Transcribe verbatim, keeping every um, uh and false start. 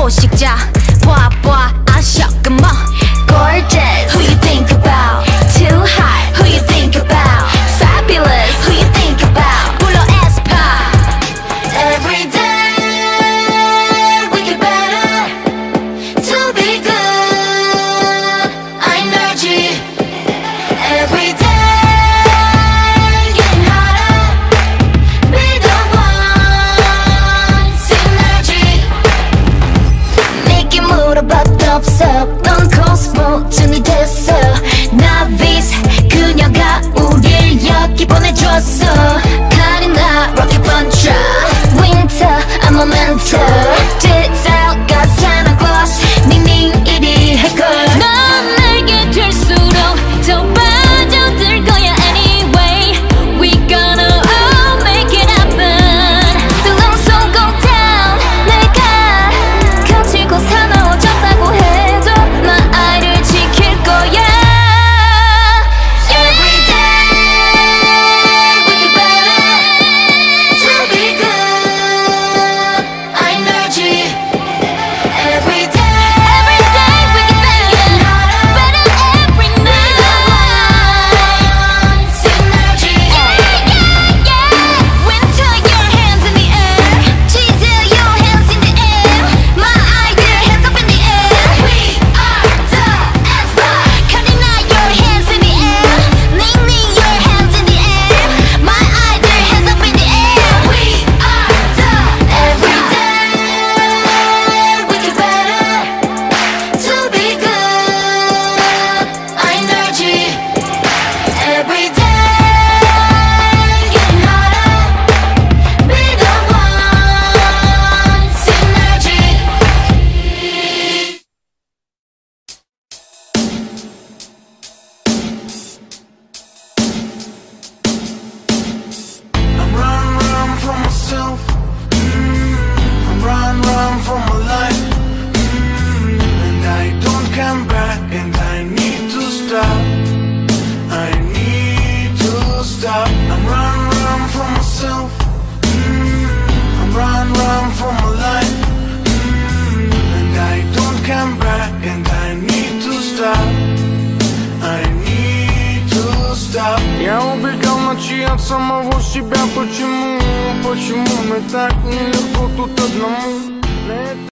포식자 봐봐 아셔끔 뭐 Gorgeous Who you think about Too hot Who you think about Fabulous Who you think about 불러 에스파 Every day we get better To be good Energy Every day getting hotter Be the one Synergy 내게 물어봐도 없어 넌 코스모준이 됐어 나비스 그녀가 우릴 여기 보내줬어 카리나 rocket bunch Winter I'm a mentor 제자가 Santa Claus 닝닝 이리 할걸 넌 내게 될수록 더 빠져들 거야 anyway We gonna all make it happen The long song go down 내가 거칠고 사나워졌다고 해도 나 아이를 지킬 거야 Every day we get better To be good Energy Every day Every day we get better Better every night Synergy Yeah, yeah, yeah Winter your hands in the air Diesel your hands in the air My idea hands up in the air We are the aespa Karina your hands in the air Ning Ning your hands in the air My idea hands up in the air We are the Every day we get better To be good Energy Every day getting hotter Be the one Synergy I'm run, run from myself. Mm, I'm run, run from my life. Mm, and I don't come back, and I need to stop. I need to stop. I'm run, run from myself. Mm, I'm run, run from my life. Mm, and I don't come back, and I need to stop. I need to stop. Я убегал ночи от самого себя. Почему, почему мне так нелегко тут одному?